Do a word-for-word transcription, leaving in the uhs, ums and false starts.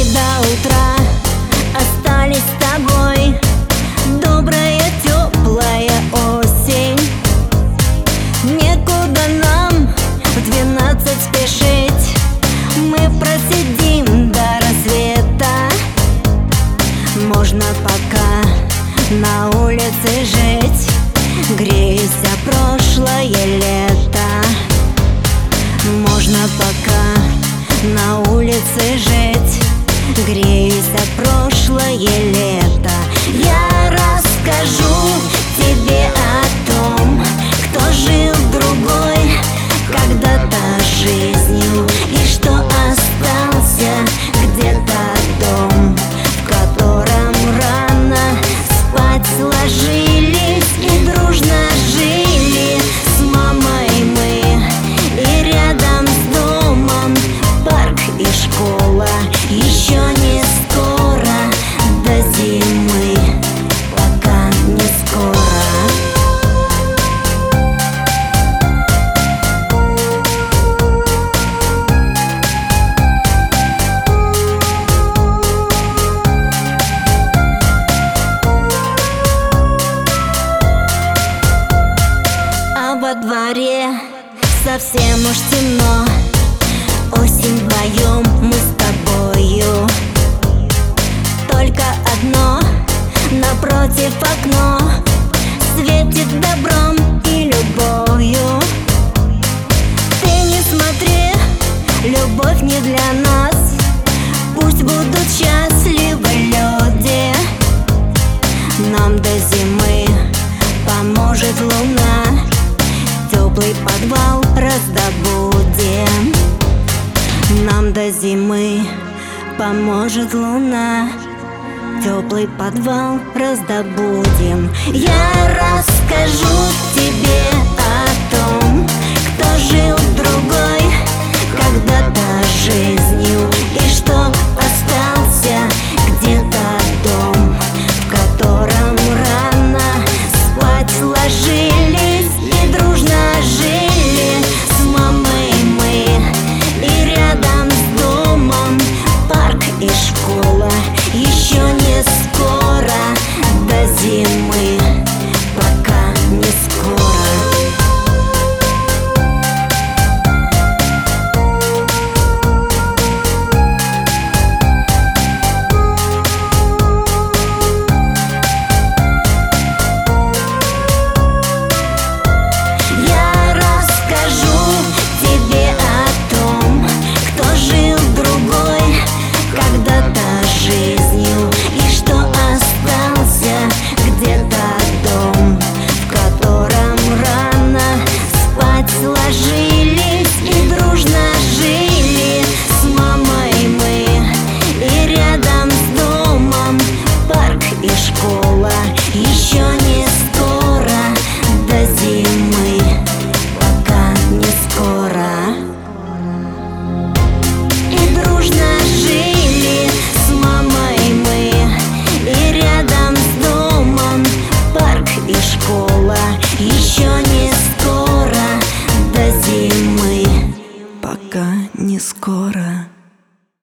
мы до утра остались с тобой. Добрая, теплая осень. Некуда нам в двенадцать спешить. Мы просидим до рассвета. Можно пока на улице жить, грейся прошлое лето. Можно пока на улице жить, грейся прошлое лето. Я расскажу тебе о том, кто жил другой когда-то жизнью, и что остался где-то дом, в котором рано спать ложились и дружно жили с мамой мы. И рядом с домом парк и школа. Еще не скоро до зимы, пока не скоро. А во дворе совсем уж темно. Осень, вдвоем мы с тобою. Только одно напротив окно светит добром и любовью. Ты не смотри, любовь не для нас. Пусть будут счастливы люди. Нам до зимы поможет луна. Теплый подвал раздобудем. Нам до зимы поможет луна. Теплый подвал раздобудем. Я расскажу тебе о том, кто жил другой когда-то жизнью, и что остался где-то дом, в котором рано спать ложились и дружно жили с мамой мы. И рядом с домом парк и школа. Еще не скоро до зимы, пока не скоро. Я расскажу тебе о том, кто жил другой когда-то жизнью, и что остался где-то дом, в котором рано спать ложились и дружно